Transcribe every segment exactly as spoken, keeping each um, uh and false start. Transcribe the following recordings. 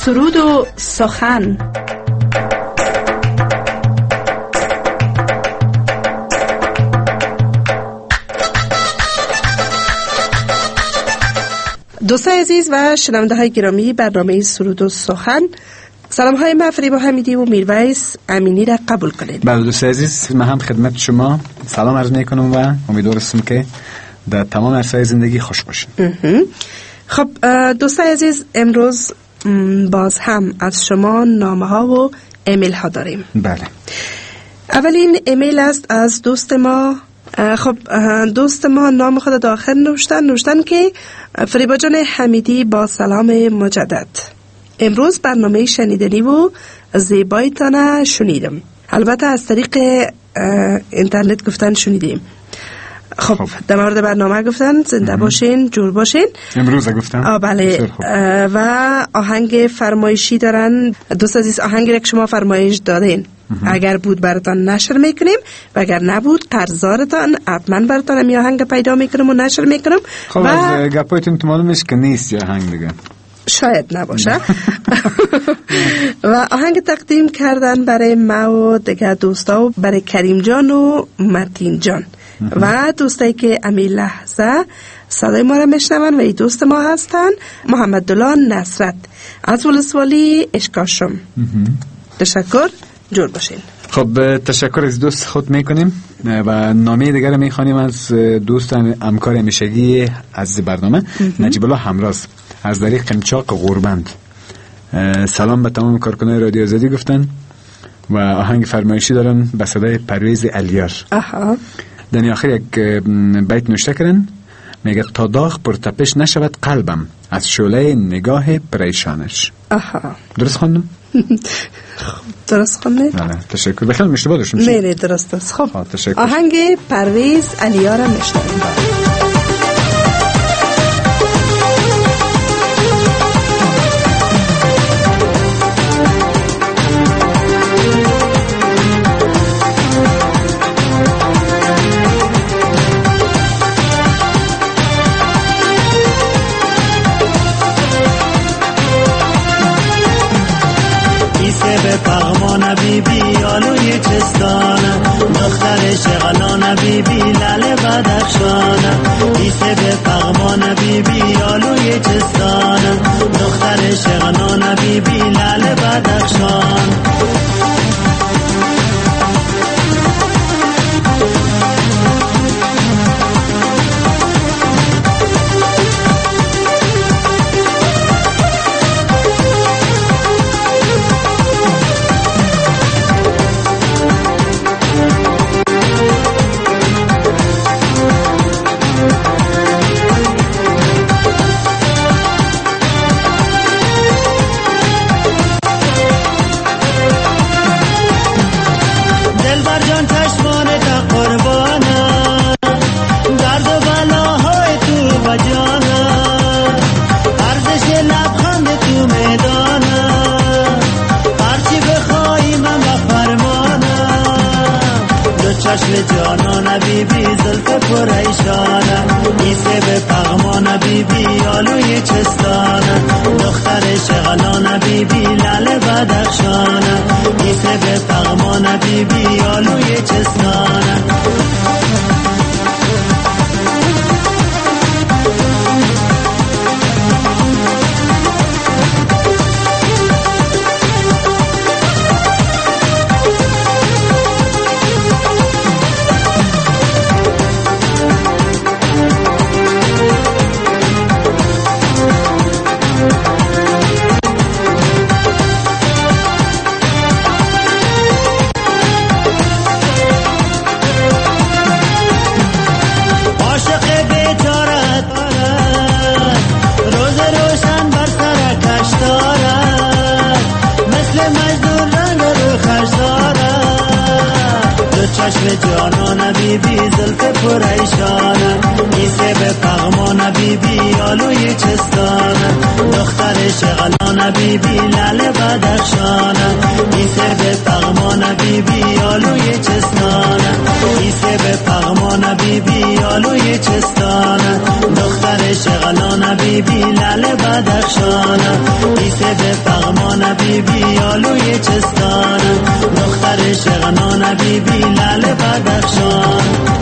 سرود و سخن. دوستان عزیز و شنونده های گرامی برنامه سرود و سخن، سلام های من فریبا حمیدی و میرویس امینی را قبول کنید. بله دوستان عزیز، من هم خدمت شما سلام عرض میکنم و امیدوارم که در تمام عرصه‌های زندگی خوش باشین. خب دوستان عزیز، امروز باز هم از شما نامه ها و ایمیل ها داریم. بله. اولین ایمیل است از دوست ما. خب دوست ما نام خود داخل نوشتن نوشتن که فریبا جان حمیدی با سلام مجدد، امروز برنامه شنیدنی و زیبایتان شنیدم. البته از طریق اینترنت گفتن شنیدیم. خب, خب. در مورد برنامه گفتن زنده باشین، جور باشین. امروز گفتن آه بله. و آهنگ فرمایشی دارن دوست عزیز، آهنگی را که شما فرمایش دادین اگر بود براتان نشر میکنیم و اگر نبود قرضارتان حتما براتان می آهنگ پیدا میکنم و نشر میکنم. خب و از گپایتون تو معلومه که نیست یا آهنگ دیگه شاید نباشه. و آهنگ تقدیم کردن برای ما و دیگه دوستا و برای کریم جان و متین جان و دوستایی که امی لحظه صدای ما را میشنون و ای دوست ما هستن، محمد دلان نصرت از ولسوالی اشکاشم. تشکر، جور باشین. خب تشکر از دوست خود میکنیم و نامه دیگر رو میخوانیم از دوستان همکار همیشگی از برنامه نجیب الله همراز از طریق قمچاق غوربند. سلام به تمام کارکنان رادیو آزادی گفتن و آهنگ فرمایشی دارن به صدای پرویز علیار. آها. در آخر یک بیت نوشته کردن، میگه تا داغ پرتپش نشود قلبم از شعله نگاه پریشانش. آها. درست خوندم؟ درست خوندید؟ بله تشکر. بخیر اشتباه داشتم؟ نه نه درست است. خب تشکر. آهنگ پرویز علیار را میشنویم. پغمان بیبی آلوی چستانه، دختر شغلان بیبی لال بدخشانه. ایسه به پغمان بیبی آلوی چستانه، دختر شغلان بیبی لال بدخشان. جانان بیبی زلف پریشانه، ایسه به پغمان بیبی آلوی چستانه، دختر شغلان بیبی لال بدخشانه. ایسه به پغمان بیبی آلوی چستانه. جانان بیبی زلف پریشانه، ایسه به پغمان بیبی آلوی چستانه، دختر شغلان بیبی لال بدخشانه. ایسه به پغمان بیبی آلوی چستانه. ایسه به پغمان بیبی آلوی چستانه دختر شغلان بیبی لال بدخشانه ایسه به پغمان بیبی آلوی چستانه دختر شغلان بیبی لال بدخشانه.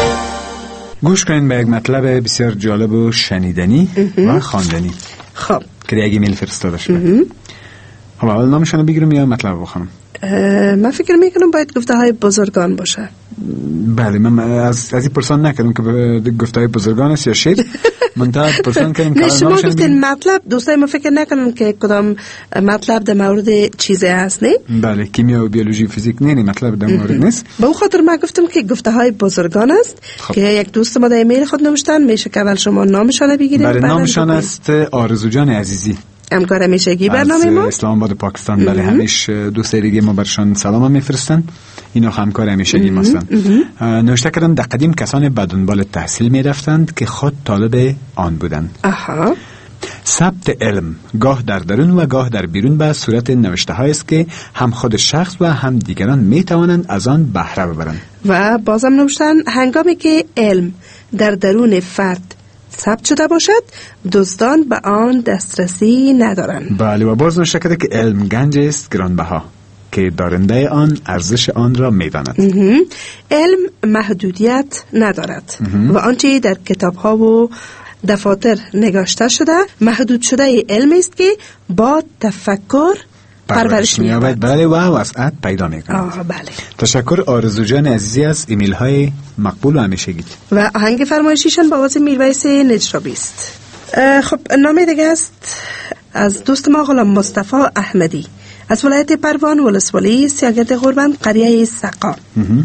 گوش کنین به یک مطلب بسیار جالب و شنیدنی و خواندنی. خب که یک ایمیل فرستاده شده. خب اول نامشانو بگیرم یا مطلب بخونم؟ من فکر میکنم باید گفته های بزرگان باشه. بله، من از از این پرسان نکردم که گفته های بزرگان است یا شیر. منتها پرسان کردم که نه شما گفتین مطلب، دوستای ما فکر نکنن که کدام مطلب در مورد چیزی هست. نه بله، کیمیا و بیولوژی و فیزیک نه نه مطلب در مورد نیست. به اون خاطر من گفتم که گفته های بزرگان است. خب. که یک دوست ما در ایمیل خود نوشتن، میشه که اول شما نامشان بگیرید. بله، نامشان است آرزو جان عزیزی، همکار همیشگی برنامه ما اسلام آباد پاکستان. بله، همیش دوست دیگه ما برشان سلام میفرستن، اینا همکار همیشگی ما هستند. نوشته کردن در قدیم کسان به دنبال تحصیل میرفتند که خود طالب آن بودند. آها. ثبت علم گاه در درون و گاه در بیرون به صورت نوشته هایی است که هم خود شخص و هم دیگران می توانند از آن بهره ببرند. و بازم نوشتن هنگامی که علم در درون فرد ثبت شده باشد دزدان به آن دسترسی ندارند. بله، و باز نوشته کرده که علم گنج است گرانبها که دارنده آن ارزش آن را میداند. علم محدودیت ندارد و آنچه در کتاب ها و دفاتر نگاشته شده محدود شده علم است که با تفکر پرورش می‌یابد. بله، و وسعت پیدا می‌کند. آه بله. تشکر آرزو جان عزیزی از ایمیل های مقبول و همیشگی. و آهنگ فرمایشیشان با آواز میرویس نجرابی است. خب نامه دیگه است از دوست ما غلام مصطفی احمدی از ولایت پروان ولسوالی سیاگرد غربند قریه سقا.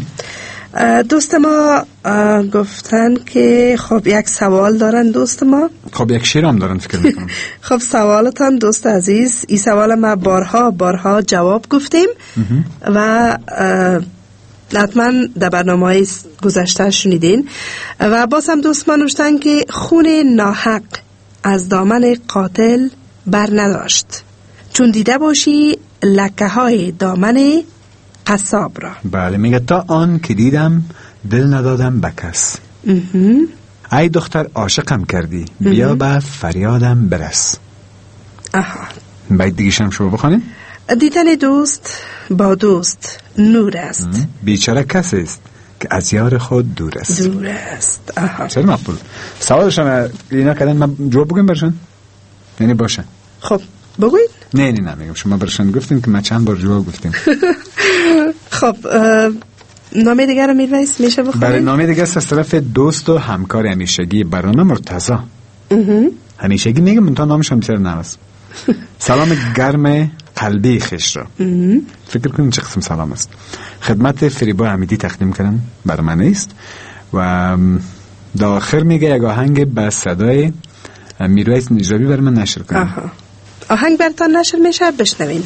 دوست ما گفتن که خب یک سوال دارن دوست ما. خب یک شیر هم دارن فکر میکنم. خب سوالتان دوست عزیز، این سوال ما بارها بارها جواب گفتیم و حتما در برنامه گذشته شنیدین. و باز هم دوست ما نوشتن که خون ناحق از دامن قاتل بر نداشت چون دیده باشی لکه های دامن قصاب را. بله، میگه تا آن که دیدم دل ندادم بکس. ای دختر عاشقم کردی بیا به فریادم برس. آها. باید دیگه هم شما بخوانیم. دیدن دوست با دوست نور است. بیچاره کسی است که از یار خود دور است. دور است. آها. چرا مقبول. سوالشان اینا کردن من جواب بگم برشن؟ یعنی باشه. خب بگوید. نه نه نه میگم شما برشن گفتیم که ما چند بار جواب گفتیم. خب نامه دیگر رو میرویس میشه بخونیم؟ برای نامه دیگر از طرف دوست و همکار همیشگی برنامه مرتضی. همیشگی میگم منتها نامشون بسیار نرس. سلام گرم قلبی خش را. فکر کنیم چه قسم سلام است. خدمت فریبا حمیدی تقدیم کردم برای من است و در آخر میگه یک آهنگ به صدای میرویس نجرابی برای من نشر کنیم. آها. آهنگ براتان نشر میشه، بشنوین.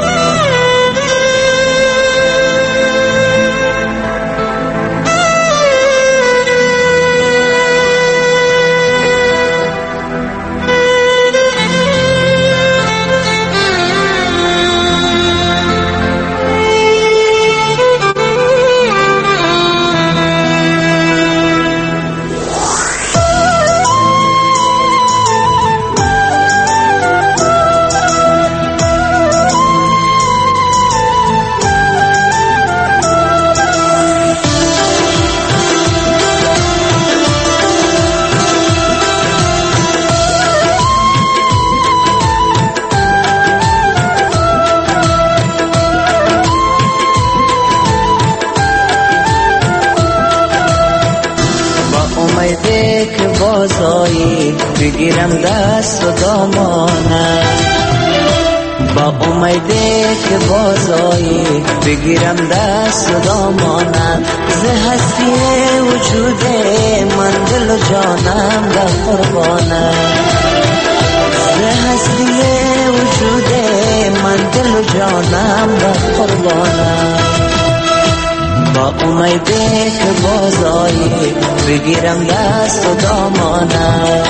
بگیرم دست و دامانه با امیده که بازایی بگیرم دست و دامانه ز هستی وجود من دل و جانم در قربانه ز هستی وجود من دل و جانم در قربانه با امیده که بازایی بگیرم دست و دامانه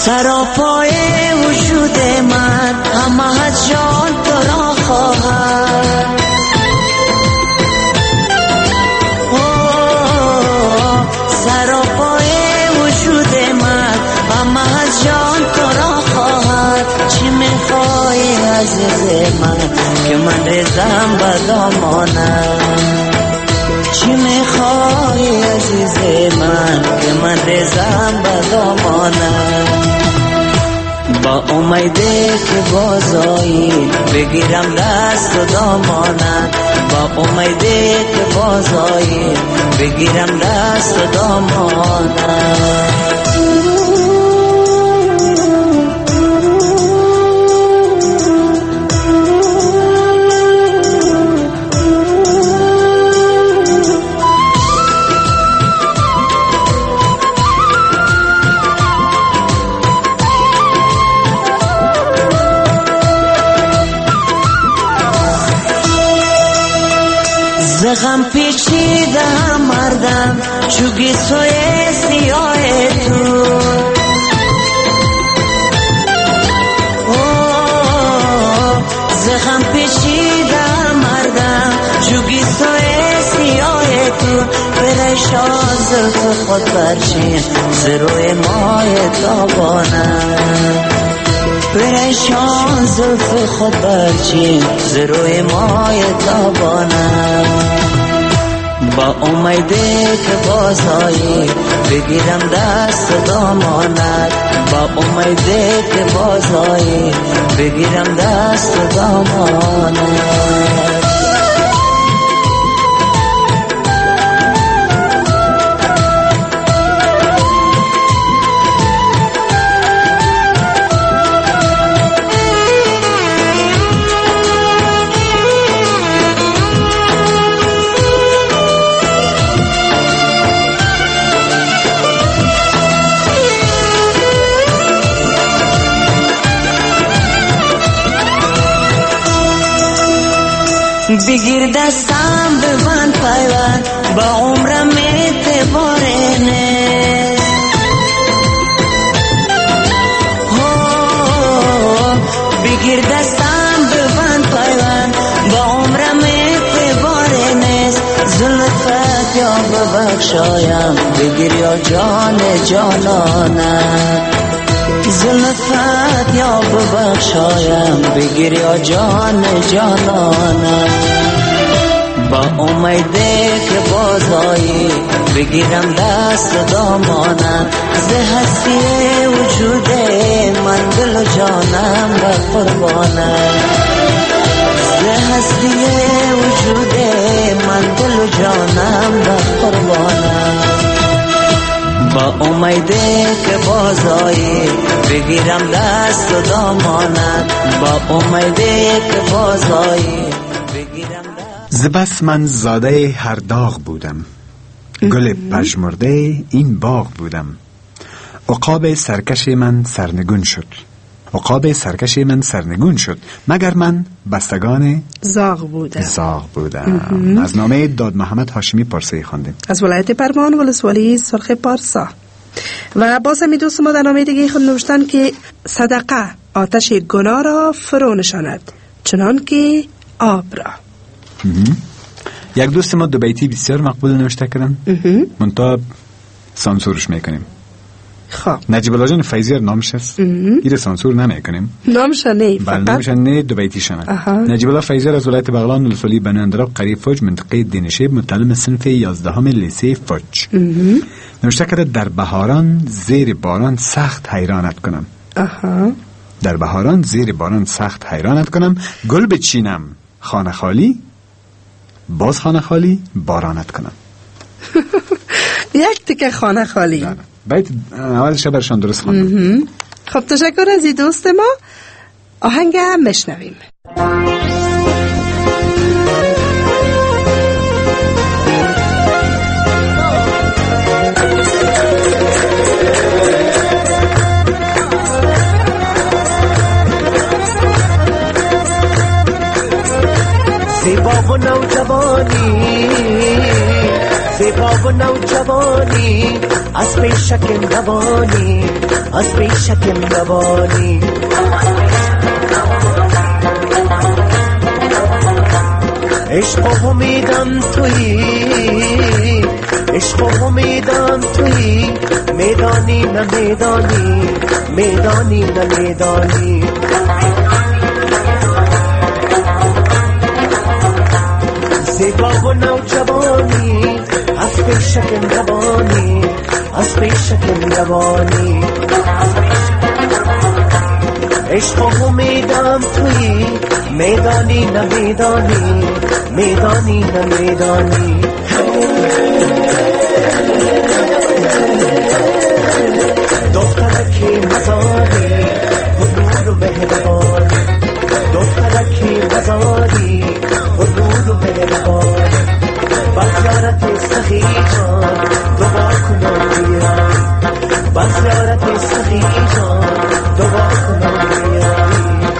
سراپای وجود من همه از جان تو را خواهد. سراپای وجود من همه از جان تو را خواهد. چی میخوای عزیز من که من ریزم به دامانم؟ چی میخوای عزیز من که من ریزم به دامانم؟ با امیده که بازایی بگیرم دست و دامانت. با امیده که بازایی بگیرم دست و دامانت. زغم پیچیده مردم چوگی سوی سیاه تو. زغم پیچیده مردم چوگی سوی سیاه تو. پریشان زلف خود برچین زروی ماه تابانم. پریشان زلف خود برچین زروی ماه تابانم. با امیده که بازایی بگیرم دست دامانت. با امیده که بازایی بگیرم دست دامانت. بگیر دستم ببند پیوند با عمرم اعتباره نیست. بگیر دستم ببند پیوند با عمرم اعتباره نیست. زلفت یا ببخشایم بگیر یا جان جانانم. زلفت یا ببخشایم بگیر یا جان جانانم. با امیده که بازایی بگیرم دست دامانم. ز هستی وجود من دل و جانم به قربانم. ز هستی وجود من دل و جانم به قربانم. با امیده که بازایی بگیرم دست و دامانت. با امیده که بازایی بگیرم دست. زبس من زاده هر داغ بودم، گل پژمرده این باغ بودم. عقاب سرکش من سرنگون شد، عقاب سرکش من سرنگون شد، مگر من بستگان زاغ بودم زاغ بودم. از نامه داد محمد هاشمی پارسایی خواندیم از ولایت پروان ولسوالی سرخ پارسا. و باز همی دوست ما در نامه دیگه خود نوشتن که صدقه آتش گناه را فرو نشاند چنان که آب را. یک دوست ما دو بیتی بسیار مقبول نوشته کردن، منتها سانسورش میکنیم. خب نجیب الله جان فیضی نامش است، ایره سانسور نمیکنیم. نامش نه فقط نامش نه، دو بیتی شنه. نجیب الله فیضی از ولایت بغلان ولسوالی بنی اندراب قریب فوج منطقه دینشیب متعلم صنف یازدهم لیسه فوج نوشته کرده در بهاران زیر باران سخت حیرانت کنم. اها. در بهاران زیر باران سخت حیرانت کنم، گل بچینم خانه خالی، باز خانه خالی بارانت کنم. یک تیکه خانه خالی. بیت اولش برشان درست خواندم. خب تشکر از این دوست ما. آهنگ هم مشنویم. زیبا و نوجوانی، زیبا و نوجوانی، از پیشکم روانی از پیشکم روانی عشق و امیدم تویی عشق و امیدم تویی میدانی نه میدانی میدانی نه میدانی زیبا و نوجوانی از پیشکم روانی از پیشکم روانی عشق و امیدم تویی میدانی نه میدانی میدانی نه میدانی دخترکی مزاری و نور و مهربانی دخترکی مزاری و نور و مهربانی بزیارت سخی جان دعا کنم بیایی بزیارت سخی جان دعا کنم بیایی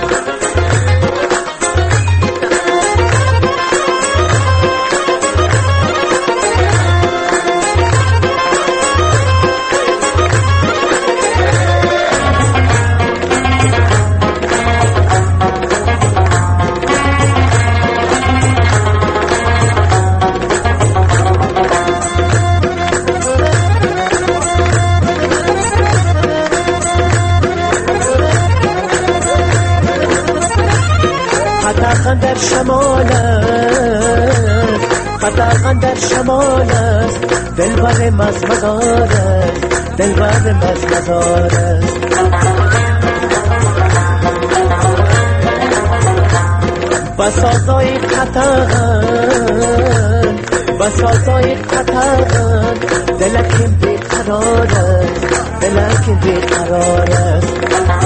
قطعا در شمال است قطعا در شمال است دلبر مزمزار است دلبر مزمزار است بسازای قطعا بسازای قطعا دلکم بیقرار است دلکم بیقرار است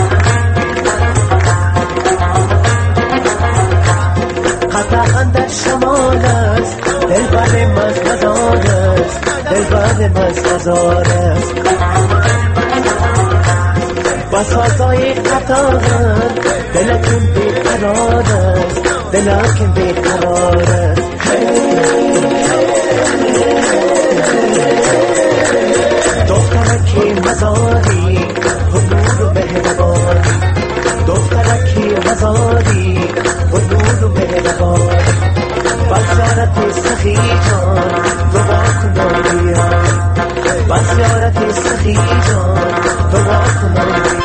قطعا در شمال است دلبر مزمزار است دلبر مزمزار است بسازای قطعا دلکم بیقرار است دلکم بیقرار است دخترکی مزاری و نور و مهربانی دخترکی مزاری و نور و مهربانی بزیارت سخی جان دعا کنم بیایی بزیارت سخی جان دعا کنم بیایی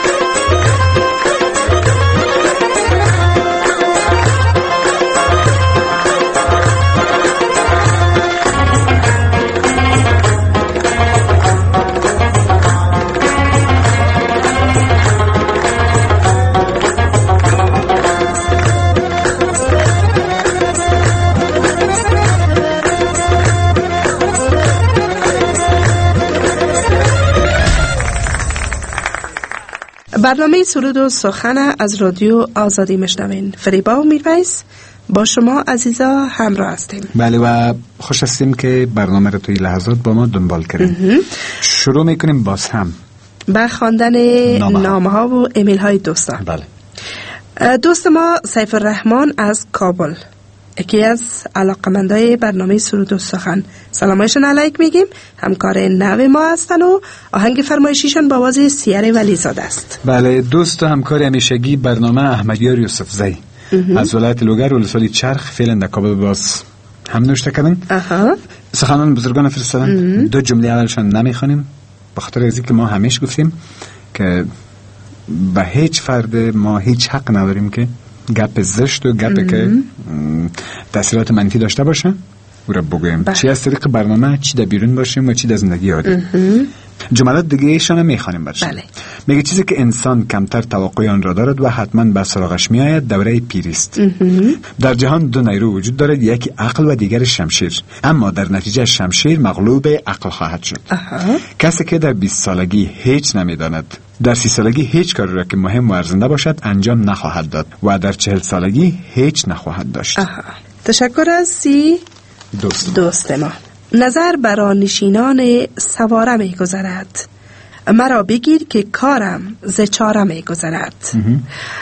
برنامه سرود و سخن از رادیو آزادی مشنوین. فریبا و میرویس با شما عزیزا همراه هستیم. بله و خوش هستیم که برنامه رو توی لحظات با ما دنبال کردیم. شروع میکنیم باز هم به خواندن نامه ها و ایمیل های دوستان. بله. دوست ما سیف الرحمن از کابل، یکی از علاقمندای برنامه سرود و سخن، سلامایشون علیک میگیم. همکار نو ما هستن و آهنگ فرمایشیشون با آواز سیاره ولیزاده است. بله، دوست و همکار همیشگی برنامه احمدیار یوسف زی از ولایت لوگر ولسوالی چرخ فعلا در کابل باز هم نوشته کردن. سخنان بزرگان فرستادن. دو جمله اولشان نمیخوانیم به خاطر از اینکه ما همیشه گفتیم که به هیچ فرد ما هیچ حق نداریم که گپ زشت و گپ که تاثیرات منفی داشته باشه او را بگویم، چی از طریق برنامه، چی در بیرون باشیم و چی در زندگی عادی. جملات دیگه ایشان هم میخوانیم برشیم. بله. میگه چیزی که انسان کمتر توقع آن را دارد و حتما به سراغش میآید دوره پیریست. در جهان دو نیرو وجود دارد، یکی عقل و دیگر شمشیر، اما در نتیجه شمشیر مغلوب عقل خواهد شد. اها. کسی که در بیست سالگی هیچ نمیداند در سی سالگی هیچ کاری را که مهم و ارزنده باشد انجام نخواهد داد و در چهل سالگی هیچ نخواهد داشت. اها. تشکر از سی دوست دوست ما. نظر برا نشینان سواره می گذرد، مرا بگیر که کارم ز چاره می گذرد.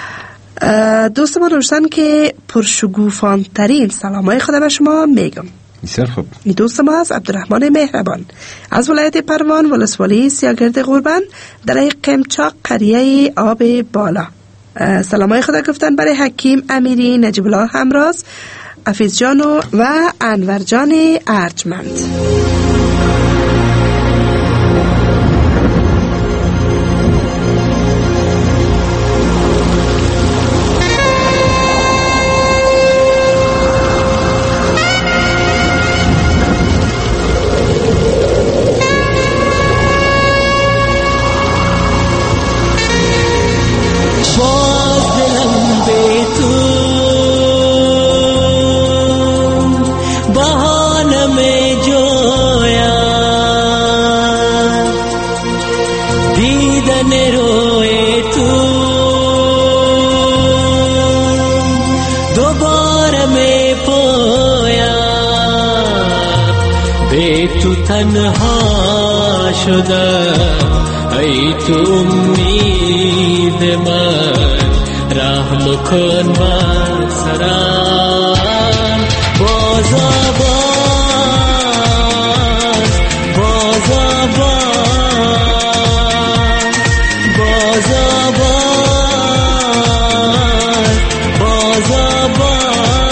دوست ما روشتن که پرشگوفان ترین سلامای خدا به شما میگم. بسیار خوب. این دوست ما از عبدالرحمن مهربان از ولایت پروان، ولسوالی سیاگرد غوربند در قمچاق، قریه آب بالا. سلامای خدا گفتن برای حکیم امیری، نجیب الله همراز، حفیظ جانو و انور جان ارجمند. تنها شدم ای تو امید من، رحم کن بر سرم. باز آواز باز آواز باز آواز باز آواز.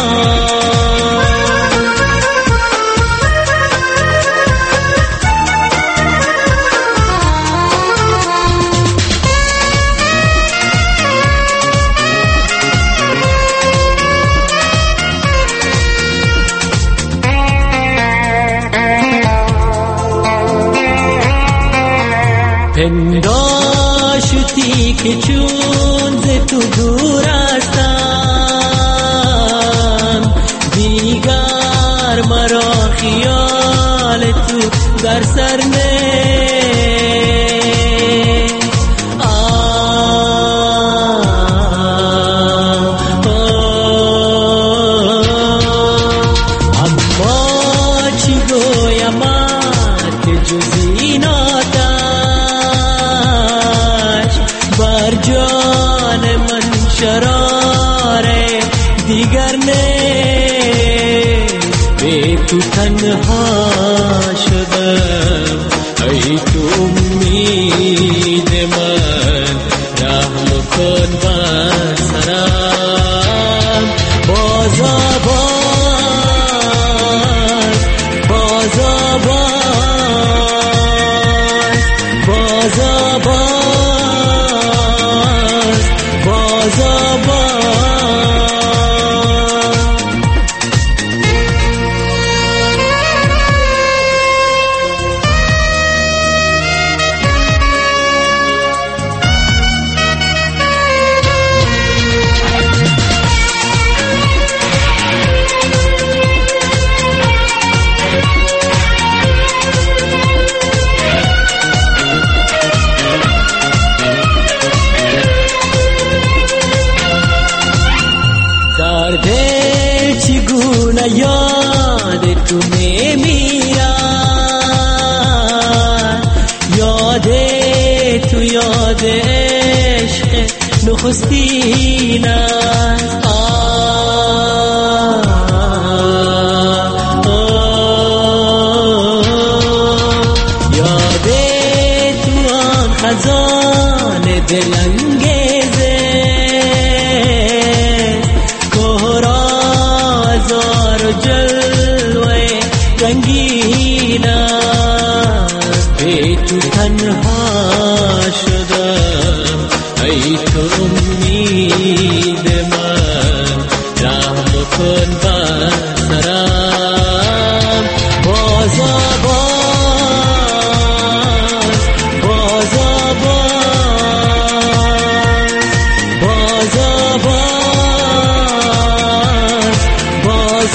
پنداشتی که چون ز تو دور هستم، دیگر مرا خیال تو در سر نه. اما چی گویم که جز این بر جان من شرار دیگر نه. به تو تنها شدم ای تو امید من، رحم کن بر سرم. باز آواز باز آواز باز آواز باز آواز. در دل چگونه یاد تو میمیرد، یاد تو یاد عشق نخستین است. یاد تو آن خزان دلانگیزه جلوه رنگین است. به تو تنها شدم ای تو امید من، رحم کن بر سرم. باز آواز باز آواز باز آواز باز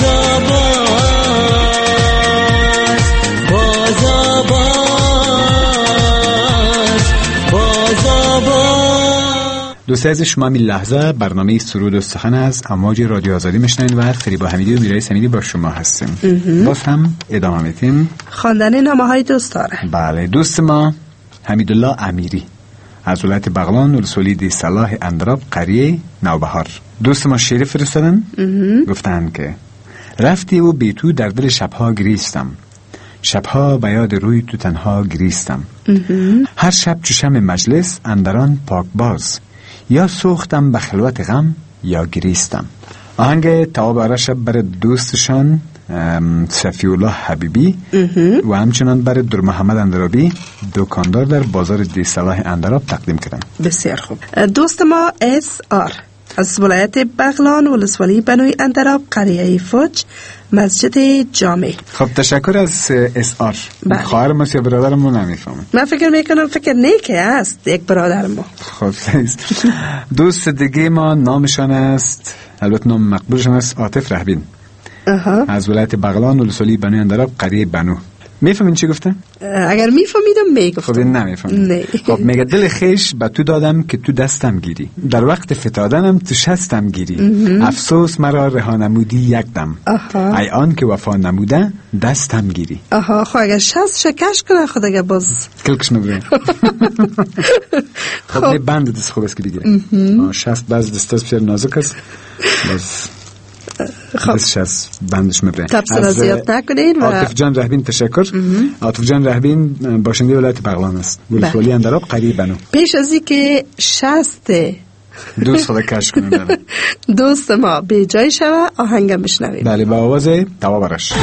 دوست عزیز، شما این لحظه برنامه سرود و سخن از امواج رادیو آزادی میشنوید و فریبا حمیدی و میرای سمیدی با شما هستیم. باز هم ادامه میدیم خواندن نامه‌های دوست داره. بله، دوست ما حمیدالله امیری از ولایت بغلان، ولسوالی صلاح اندراب، قریه نوبهار. دوست ما شعر فرستادن، گفتن که رفتی و بی تو در دل شبها گریستم، شبها به یاد روی تو تنها گریستم. هر شب چو شمع مجلس اندران پاک باز، یا سوختم به خلوت غم یا گریستم. آهنگ تواب آرش برای دوستشان صفی الله حبیبی و همچنان برای در محمد اندرابی دکاندار در بازار دی صلاح اندراب تقدیم کردن. بسیار خوب. دوست ما اس آر از ولایت بغلان ولسوالی بنوی اندراب قریه فوج مسجد جامع. خب تشکر از اس آر. خواهر ما یا برادر ما نمیفهمه. من فکر میکنم فکر نیکه است یک برادر ما. خب دوست دیگه ما نامشان است، البته نام مقبولشان است، عاطف رهبین. اها. از ولایت بغلان ولسوالی بنوی اندراب قریه بنو. میفهمین چی گفتم؟ اگر میفهمیدم میگفتم. خب نمیفهمم. نه. خب میگه دل خیش به تو دادم که تو دستم گیری، در وقت فتادنم تو شستم گیری. افسوس مرا رها نمودی یک دم، ای آن که وفا نموده دستم گیری. آها. خب اگر شست شکش کنه خود اگر باز کلکش نبره. خب نه بند دست خوب است که بگیره. شست باز دست بسیار نازک است، باز خب دستش از بندش مبره. تبصره زیاد نکنین. و عاطف جان رهبین تشکر. عاطف جان رهبین باشنده ولایت بغلان است، ولسوالی اندراب قریه بنو. پیش از این که شست دوست خدا کش کنه دوست ما به جای شوه آهنگم بشنویم. بله با آواز تواب آرش.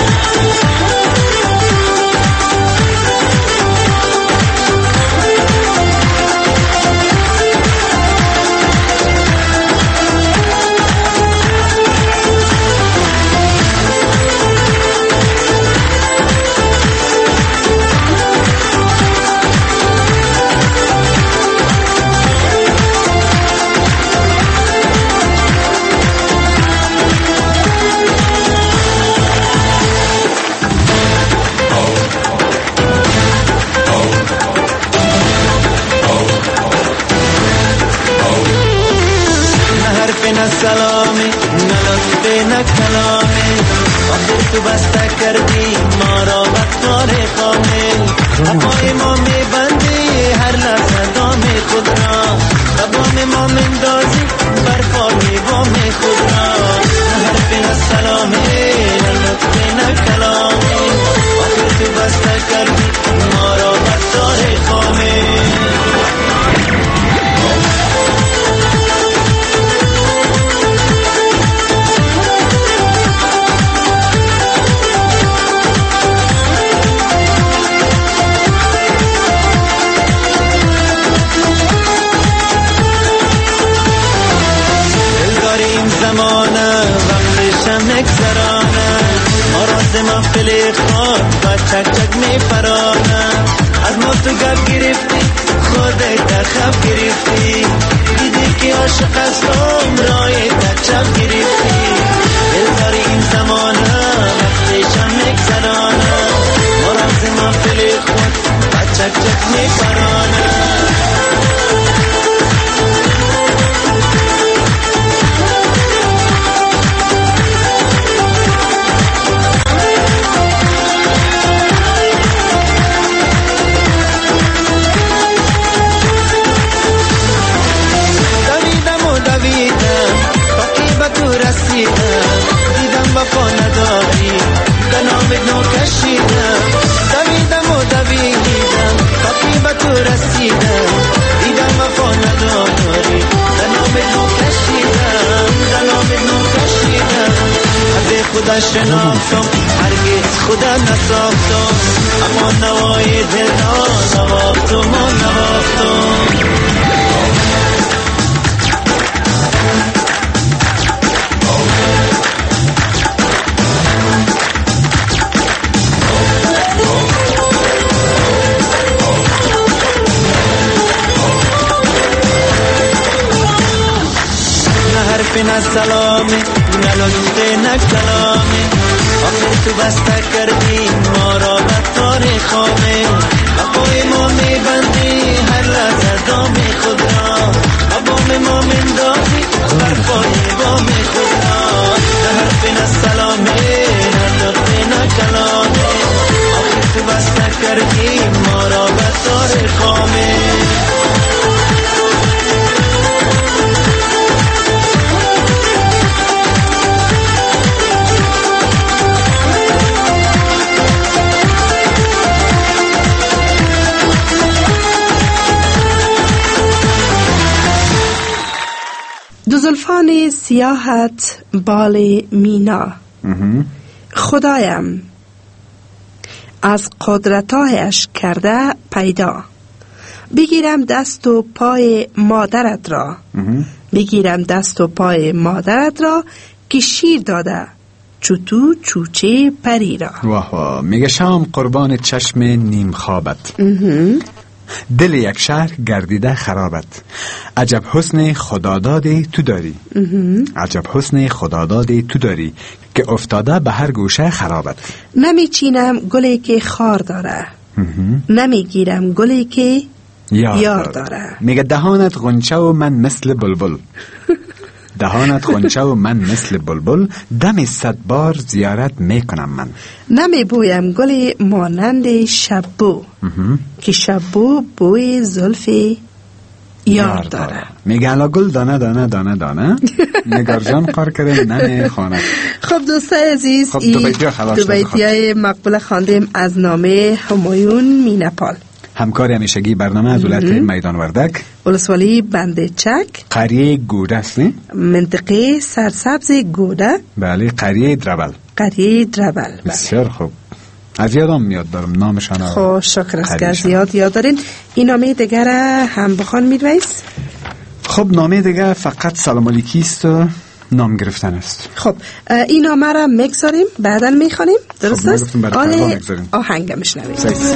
سلامی نلطفه نکلامی آخر تو بسته کردی ما را بطار خامل پای ما میبندی هر لحظه دام خود را و بام ما مندازی برپای بام خود را حرف نسلامی نلطفه نکلامی آخر تو بسته کردی ما را بطار خامل. محفل خود و چک چک می پرانه از ما تو گپ گرفتی خودت خب گرفتی دیدی که عاشق هستم رای تک چپ گرفتی دلداری این زمانه وقتشم میگذرانه ما را از محفل خود و چک چک می پرانه. دیدم وفا نداری به نام نو کشیدم دویدم و دویدم تا که به تو رسیدم دیدم وفا نداری به نام نو کشیدم به نام نو کشیدم از خدا شناختم هرگز خدا نساختم اما نوای دل نواختم و نواختم. نه سلامی نه لطفه نه کلامی آخر تو بسته کردی ما را بطار خامه پای ما میبندی هر لحظه دام خود را و بام ما مندازی بر پای بام خود را نه حرف نه سلامی نه لطفه نه کلامی آخر تو بسته کردی ما را بطار خامه. دو زلفان سیاحت بال مینا. خدایم از قدرتایش کرده پیدا، بگیرم دست و پای مادرت را، بگیرم دست و پای مادرت را که شیر داده چوتو چوچه پری را. واه واه، میگه شام قربان چشم نیم خوابت، دل یک شهر گردیده خرابت، عجب حسن خدادادی تو داری، عجب حسن خدادادی تو داری که افتاده به هر گوشه خرابت. نمی چینم گلی که خار داره، نمی گیرم گلی که یار, یار داره. داره میگه دهانت غنچه و من مثل بلبل، دهانت غنچه و من مثل بلبل، دم صد بار زیارت میکنم من. نمی بویم گلی مانند شبو که شبو بوی زلف یار داره. میگه علا گل دانه دانه دانه دانه نگار جان قار کرده نمی خانه. خب دوستای عزیز، خب دو بیتی ها دو بیتی های مقبول خواندیم از نامه همایون مینپال، همکار همیشگی برنامه از ولایت میدان وردک، ولسوالی بند چک، قریه گوده است، منطقه سرسبز گوده، بله، قریه دربل، قریه دربل. بسیار خوب، از یادم میاد دارم نامشان. خب شکر است که از یاد یاد دارین. این نامه دیگر هم بخوان میرویس. خب نامه دیگر فقط سلام علیکی است و نام گرفتن است. خب این نامه را میگذاریم بعدا میخوانیم، درست است؟ خب آن آهنگ میشنویم.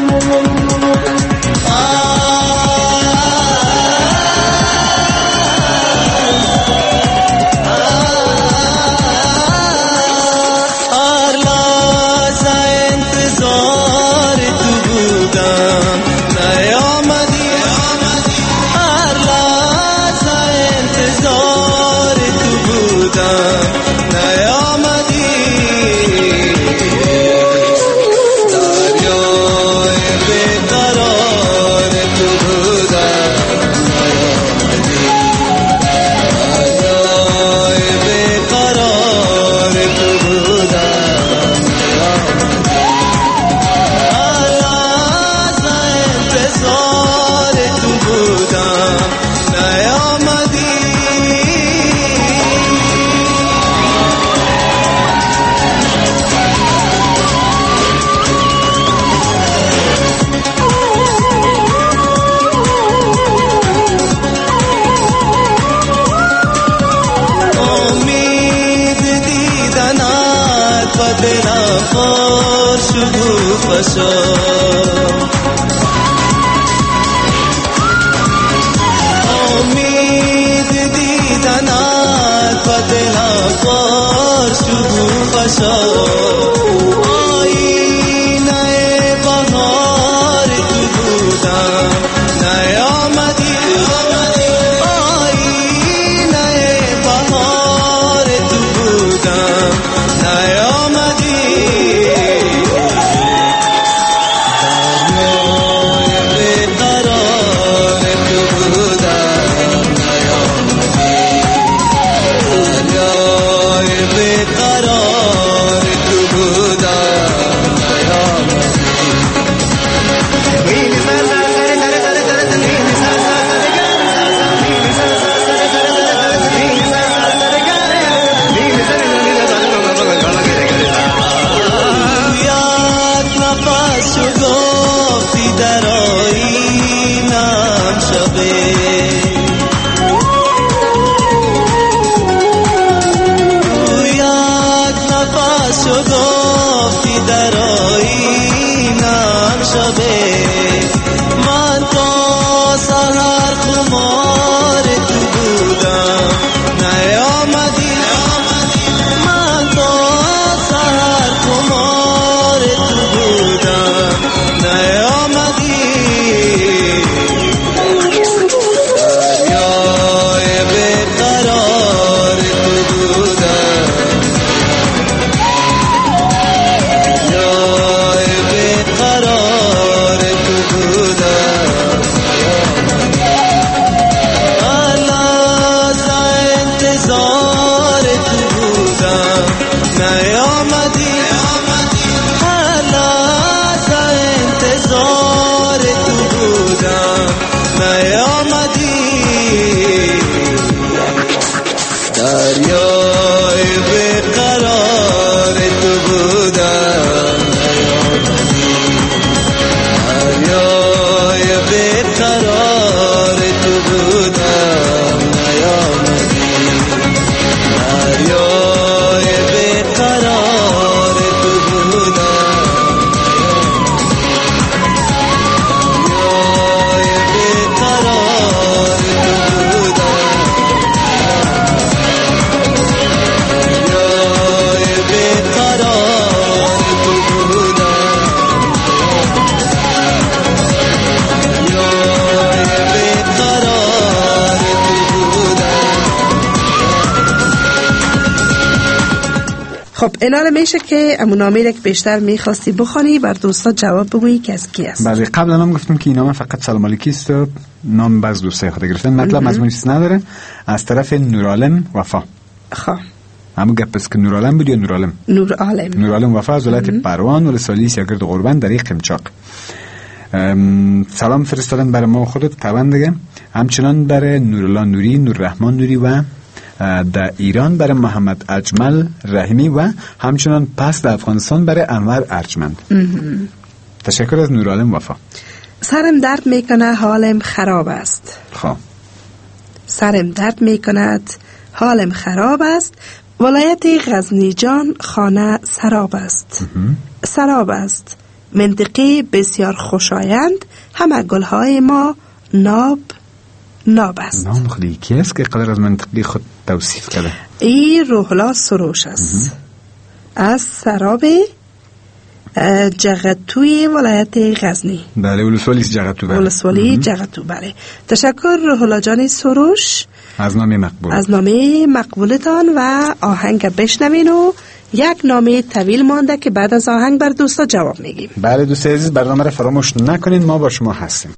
امید دیدنت و دلم پر شکوفه آینه بهار تو بودم نیامدی، آینه بهار تو بودم نیامدی. خب اینا میشه که امون نامه که بیشتر میخواستی بخونی بر دوستا جواب بگویی که از کی است. بله قبلا هم گفتم که این نامه فقط سلام علیکی است و نام باز دوستای خود گرفتن، مطلب مضمونی چیز نداره. از طرف نورعالم وفا. خب همون گپ است که نورعالم بود یا نورعالم؟ نورعالم. نورعالم وفا از ولایت پروان ولسوالی سیاگرد غربند در قمچاق. سلام فرستادن برای ما و خودت طبعا دیگه، همچنان برای نورالله نوری، نوررحمان نوری و در ایران برای محمد اجمل رحیمی و همچنان پس در افغانستان برای انور ارجمند. تشکر از نورعالم وفا. سرم درد میکنه حالم خراب است. خب سرم درد میکند حالم خراب است. ولایت غزنی جان خانه سراب است. سراب است منطقه بسیار خوشایند، همه گلهای ما ناب ناب است. نام خودی کی است که قدر از منطقه خود توصیف کرده؟ ای روحلا سروش است. از سراب جغتوی ولایت غزنی. بله ولسوالی جغتو. بله ولسوالی جغتو. بله تشکر روحلا جان سروش از نام مقبول. از نام مقبولتان و آهنگ بشنوین و یک نامه طویل مانده که بعد از آهنگ بر دوستا جواب میگیم. بله دوست عزیز برنامه را فراموش نکنین، ما با شما هستیم.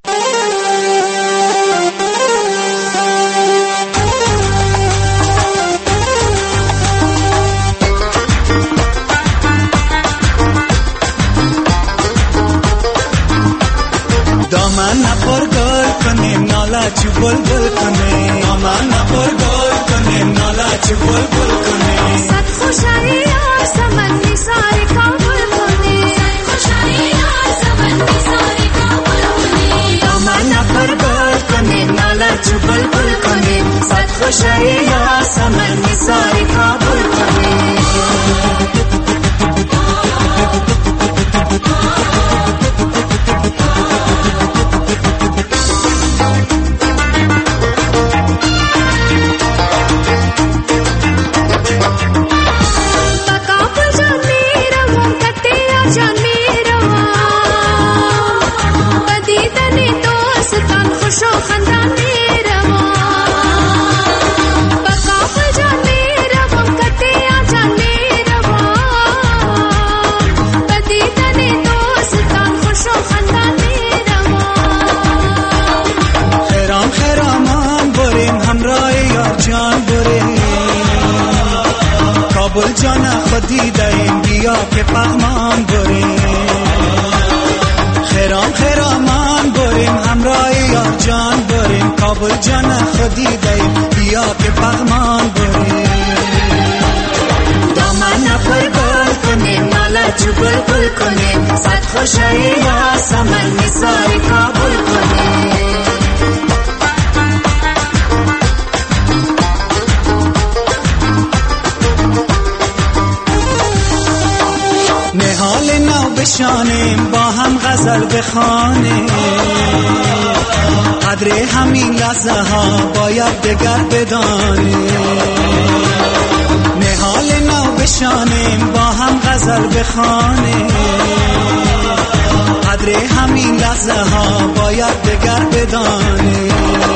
دامن نپر گل کنیم ناله چی بل بل کنیم، دامن نپر گل کنیم ناله چی بل بل کنیم. صد خوشایی آسمان میساری کابل کنیم، صد خوشایی آسمان میساری کابل کنیم. دامن نپر گل کنیم ناله چی بل بل کنیم، صد خوشایی آسمان میساری کابل کنیم. کابل جان خودی داریم بیا که پهمان بریم، خیرام خیرامان بریم همراه یار جان بریم. کابل جان خودی داریم بیا که پهمان بریم. دامن نپر گل کنیم ناله چو گل گل کنیم، صد خوشایی آسمان میساری کابل کنیم. نهال نو بشانیم با هم غزل بخوانیم، قدر همین لحظه ها باید دگر بدانیم. نهال نو بشانیم با هم غزل بخوانیم، قدر همین لحظه ها باید دگر بدانیم.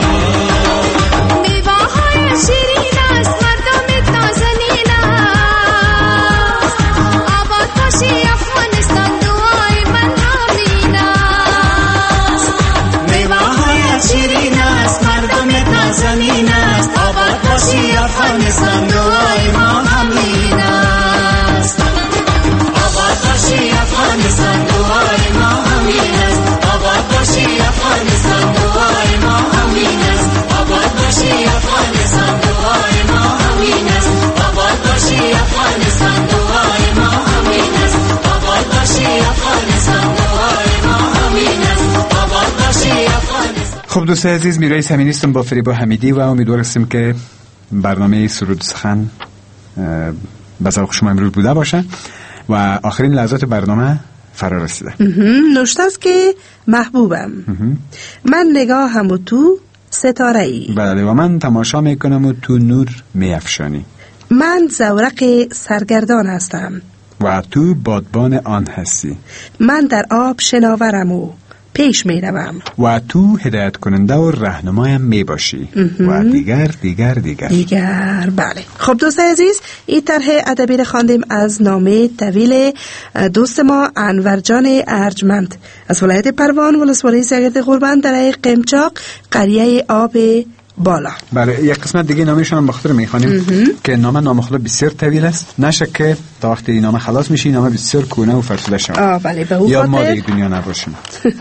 میوه های شیرین است مردم نازنین است، آباد باشی افغانستان دعای من آمین است. میوه های شیرین است مردم نازنین است، آباد باشی افغانستان دعای ما آمین است. آباد باشی افغانستان دعای ما آمین است، آباد باشی افغانستان دعای ما آمین است. آباد باشی افغانستان دعای ما آمین است، آباد باشی افغانستان دعای ما آمین است. آباد باشی افغانستان دعای ما آمین است، آباد باشی افغانستان. خب دوست عزیز میرای سمینی هستم با فریبا حمیدی و امیدوار هستیم که برنامه سرود سخن به ذوق شما امروز بوده باشه و آخرین لحظات برنامه فرا رسیده. نوشته است که محبوبم من نگاهم و تو ستاره ای، بله و من تماشا میکنم و تو نور میافشانی. من زورق سرگردان هستم و تو بادبان آن هستی. من در آب شناورم و پیش می روم. و تو هدایت کننده و راهنمایم می باشی و دیگر دیگر دیگر دیگر بله. خب دوست عزیز، این طرح ادبی را خواندیم از نامه طویل دوست ما انورجان ارجمند از ولایت پروان، ولسوالی سرگرد غربند در قمچاق، قریه آب بالا. بله، یک قسمت دیگه نامه‌شون هم بخاطر میخوانیم که نامه نام خدا بسیار طویل است، نشه که تا وقتی نامه خلاص میشه نامه بسیار کونه و فرسوده شود. آه بله، به یا خاطر ما دیگه دنیا نباشیم.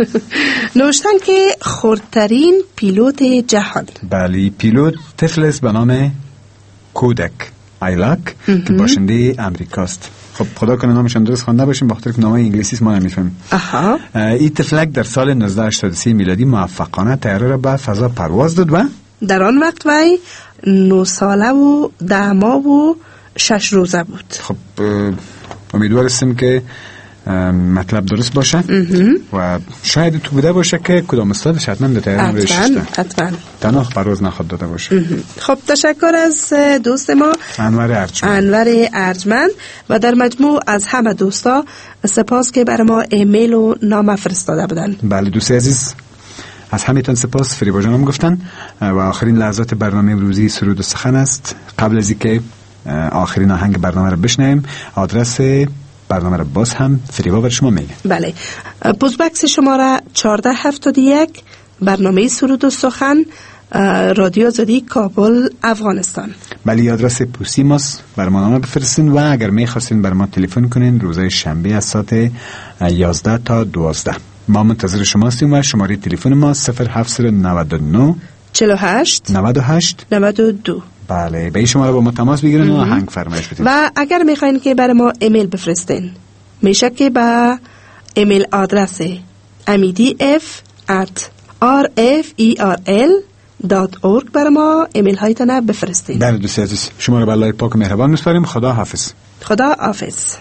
نوشتن که خردترین پیلوت جهان. بله، پیلوت طفل است به نام کودک ایلاک که باشنده امریکاست. خب خدا کنه نامشون درست خوانده باشیم، بخاطر که نامه انگلیسی است ما نمیفهمیم. آها. این طفلک در سال نوزده هشتاد و سه میلادی موفقانه طیاره را به فضا پرواز داد و در آن وقت وی نه ساله و ده ماه و شش روزه بود. خب امیدوار هستیم که مطلب درست باشه و شاید تو بوده باشه که کدام استادش حتما در طیاره روی ششته حتما تنها پرواز نخواد داده باشه. خب تشکر از دوست ما انور ارجمند. انور ارجمند و در مجموع از همه دوستا سپاس که برای ما ایمیل و نامه فرستاده بودن. بله دوست عزیز، از همیتون سپاس. فریبا جانم گفتن و آخرین لحظات برنامه امروزی سرود و سخن است. قبل از اینکه آخرین آهنگ برنامه را بشنویم، آدرس برنامه را باز هم فریبا بر شما میگه. بله، پستبکس شماره چهارده هفتاد و یک، برنامه سرود و سخن، رادیو آزادی کابل، افغانستان. بله، آدرس پستی ماست، بر ما نامه بفرستین و اگر میخواستین بر ما تلفن کنین روزهای شنبه از ساعت یازده تا دوازده. ما منتظر شما هستیم و شماره تلفن ما صفر هفت نود و نه چهل و هشت نود و هشت نود و دو. بله، به این شماره با ما تماس بگیرین و آهنگ فرمایش بدین. و اگر میخواین که برای ما ایمیل بفرستین، میشه که با ایمیل آدرس امیدی اف ات آر اف ای آر ال دات اورگ برای ما ایمیل هایتان بفرستین. بله دوست عزیز، شما رو به الله پاک و مهربان میسپاریم. خدا حافظ. خدا حافظ.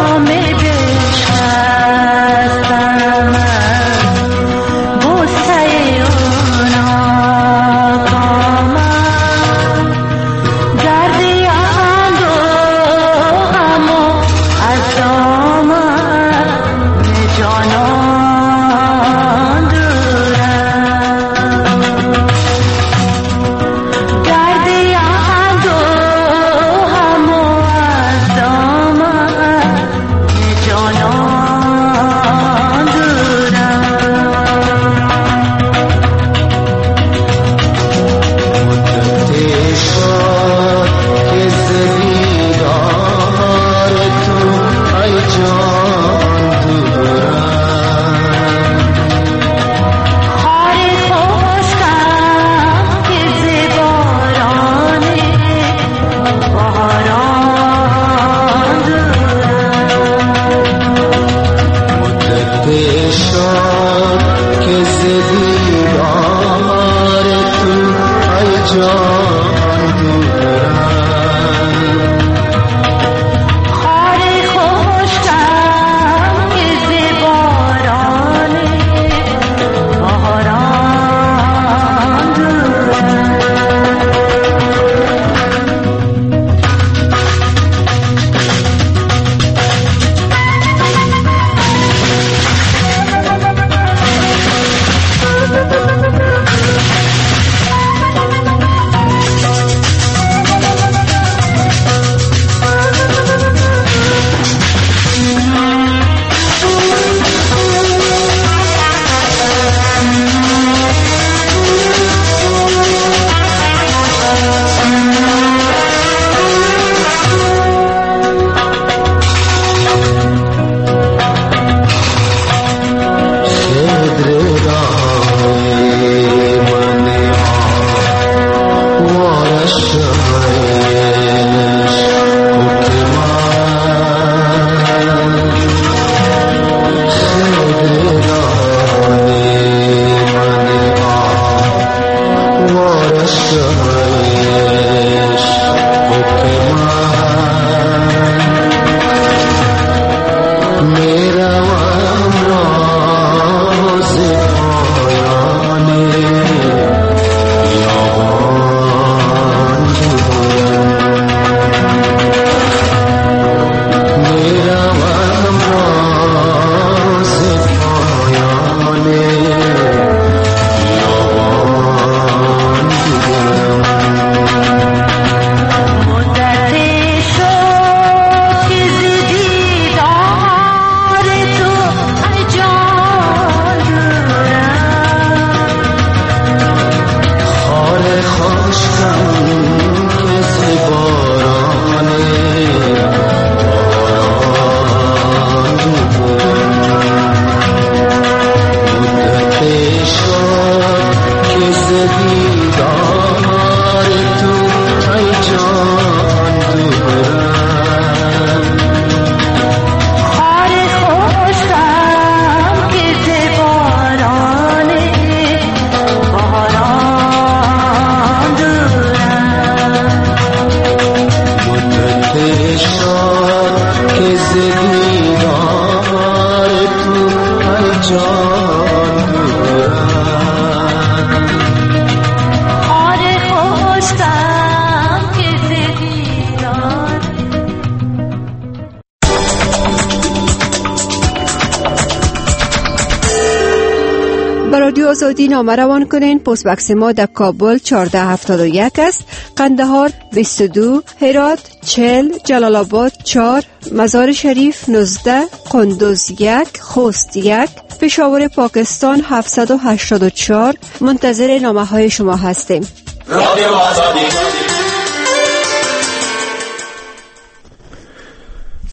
رادیو آزادی نامه روان کنین. پست بکس ما در کابل چهارده هفتاد و یک است، قندهار بیست و دو، هرات چهل، جلال آباد چهار، مزار شریف نوزده، قندوز یک، خوست یک، پشاور پاکستان هفتصد و هشتاد و چهار. منتظر نامه های شما هستیم. رادیو آزادی